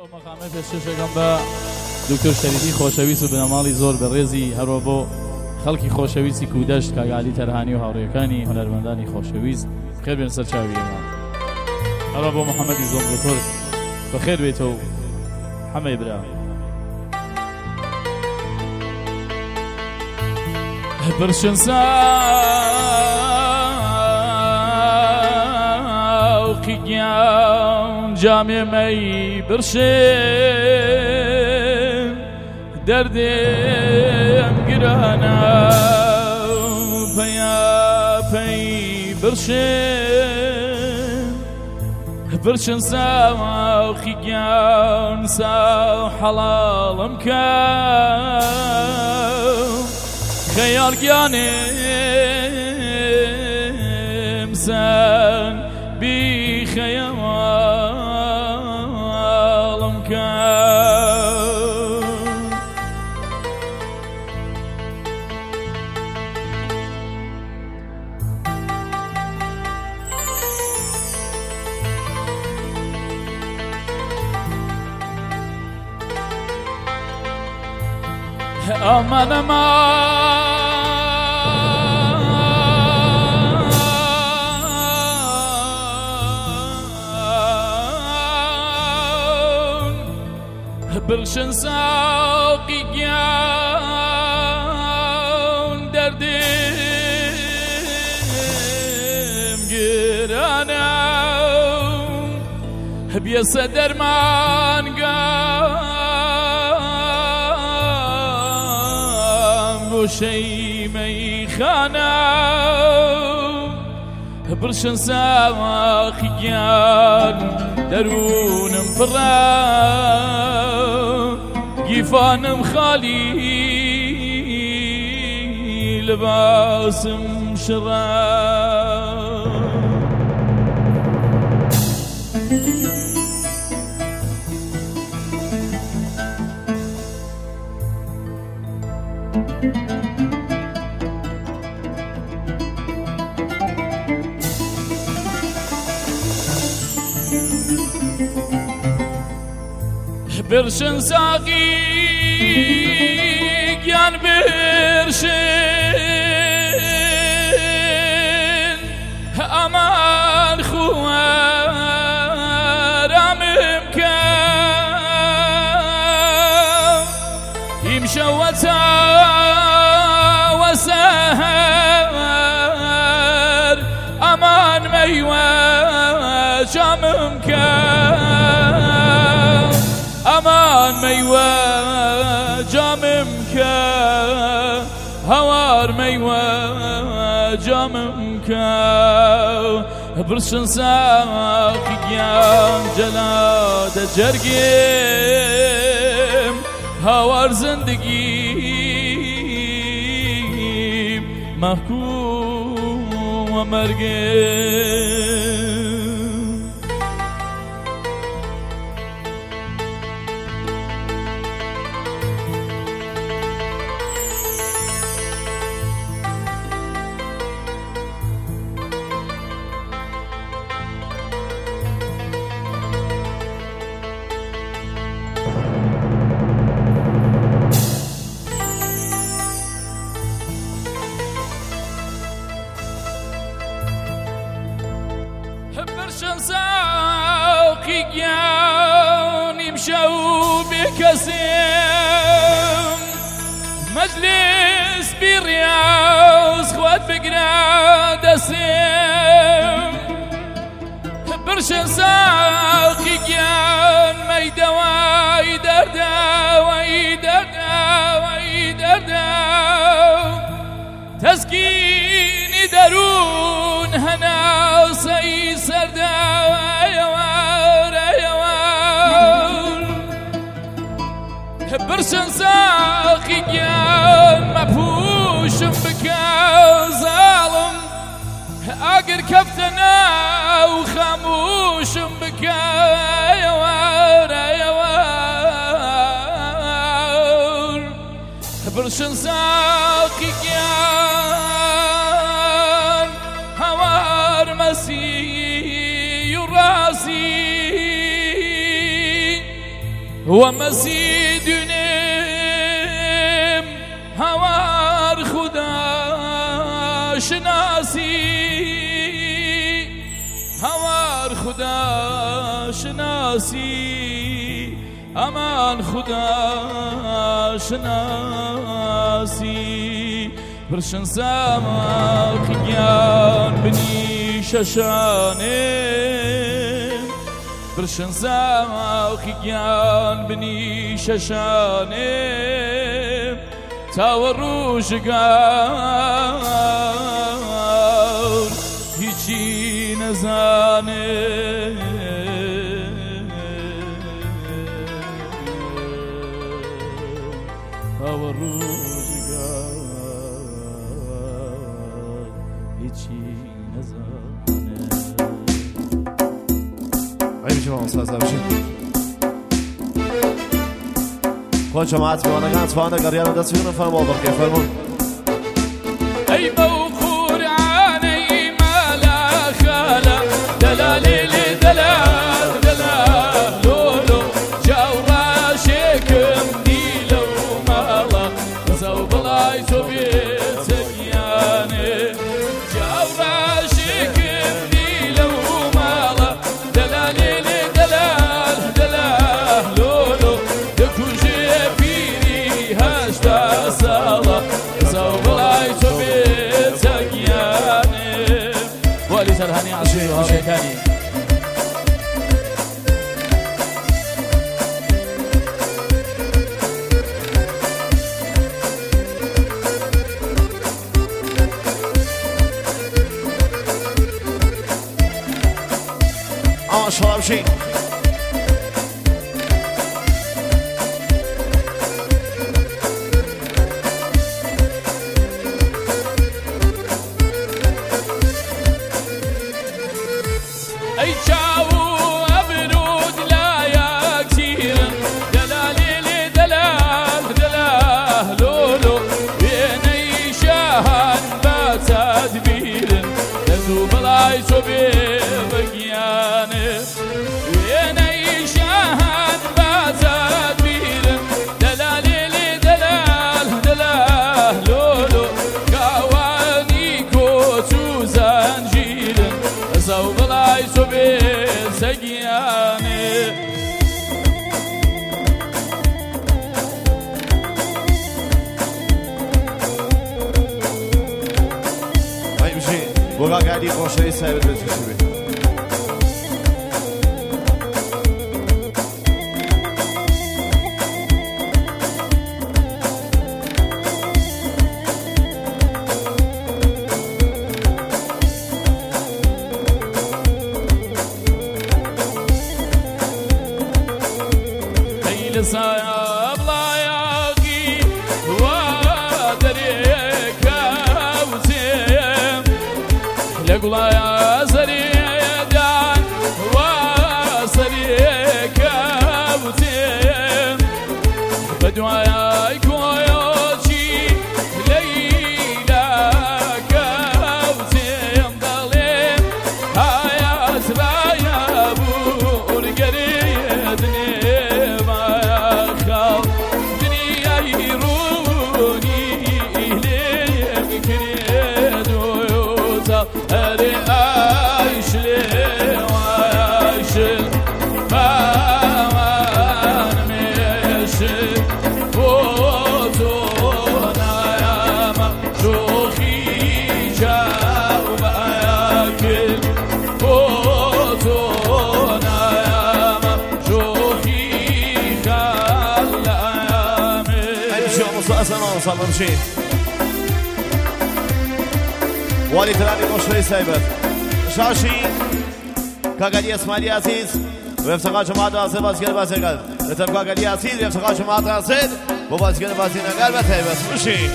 مەقامە پێشکەشەکەم بە دکتۆر شەریفی خۆشەویست و بنەماڵی زۆر بەڕێزی هەروە بۆ خەڵکی خۆشەویستی کوودەشت کاگالی تەرهانی و هاوڕێکانی هونەرمەندانی خۆشەویست خێر بێن سەر چاوی ئێمە هەروە بۆ محەممەدی زۆمڕۆکۆر بەخێر بێتەوە هەمەی برا برشن ساوقی گیان جامێ مەی برشن دەردێم گرانە پەیاپەی برشن ساوقی گیان ساو حەڵاڵم کە خەیاڵ گیانێم سەن بی خەیاڵم کە ئەمان برشن ساقی گیان دەردێم گرانە بێسە دەرمانگام گۆشەی مەیخانە برشن ساقی گیان دەروونم پڕە گیفانم خالی لباسم شڕە برشن ساقی گیان برشن ئەمان خوارامم کە ئیمشەوە چاوە سەهەر ئەمان مەیوە جامم کە ئەمان مەیوە جامم کە هەوار مەیوە جامم کە برشن ساقی گیان جەلادە جەرگێم هاوار زندگیم مەحکومە مەرگێم برشن ساقی گیان ئیمشەو بێکەسم مەجلیس بیڕیاز خوات بگرە دەسم برشن ساقی گیان مەیدەوای دەردەوەی دەردەوەی دەردە تەسکینی دەروون هەناسەی برشن ساقی گیان مەپوشم بکە زاڵم ئەگەر کەفتە ناو خەموشم بکە برشن ساقی گیان هەوار مەسی و ڕاستی ومسيدنم هوار خدا شناسی هوار خدا شناسی امان خدا شناسی برشن ساماق گیان بنی ششانه برشن ساماق گیان بنی ششانه تاور روزگار هیچی نزانه تاور روزگار هیچی نزانه. عیب شما استاد باشید. خود جماعت میوانگان توانه گریان دست بیرون فرما بقیه فرمون. ای موقور عانی مالا خالا دلالی دلال دلال لولو جاورا شکم دیلو مالا زو بلای تو بیتگیانه جاورا شکم دیلو مالا دلالی دلال دلال لولو دکوجه پیری هشتا سالا زو بلای تو بیتگیانه والی سرهانی عصیر و هاویکانی شما بشین. ای چاو ابرود لا یکسیر دلالی دلال دلال لولو بینی شاهن با تدبیر دزو بلای تو بگیانه بینی شاهن با تدبیر دلالی دلال دلال لولو قوانی کوچو زنجیر زو بلای تو بگیانه عیب شین. بگا گردی خوشی سایب بسیاری. سايب لايقي ودريك وزيم لقلا يا زريدان وصريك وزيم بدوايا كويوشي ليلى كوزيم ضليم هيا سبايا بورقريدني هري عايش لي وعايش فامان ميشي وطونا يا مشوخي جاوب ياكل وطونا يا مشوخي خلى يامل امشي ومصاصنا وصل امشي. والی ترابی مشوری سایبر شاشی کاغلی اسماعیلی عزیز و افتخار جماعت آزاد بازیگر بازیگر رتب کاغلی عزیز و افتخار جماعت آزاد و بازیگر بازیگر و تایبت مشی.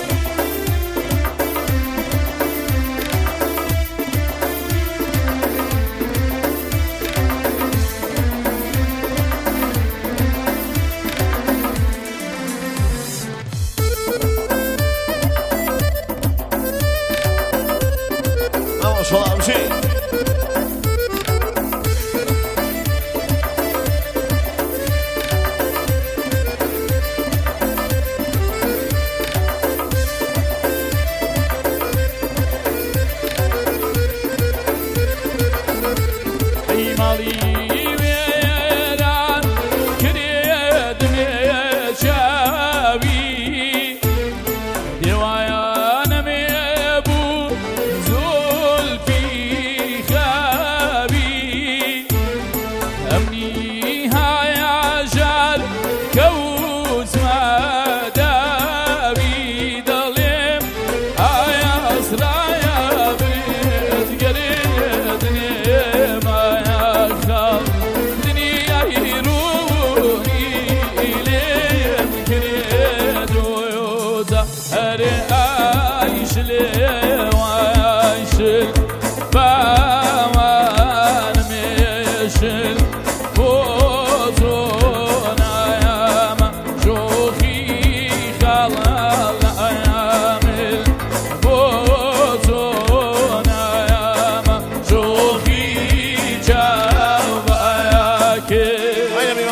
شما امشي.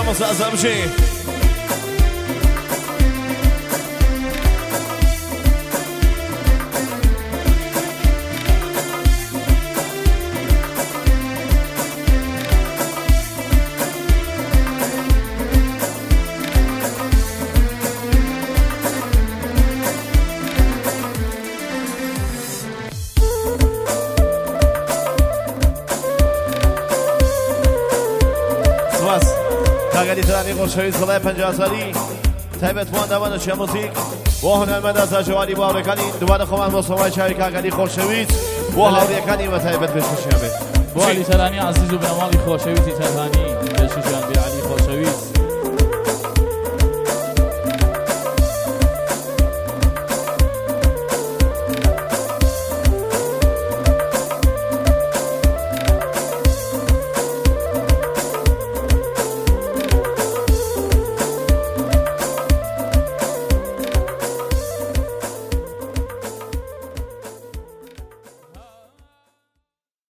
مسازم شي کاگلی ترانی خوشویز خدای 50 سالی تایبت ماندمان چه موزیک و هنرمند از جوانی با آمریکانی دوباره خومن با سمای چای کاگلی خوشویز و آمریکانی و تایبت بشکشیمه بوالی ترانی عزیز و بنامالی خوشویزی ترهانی بشکشیمه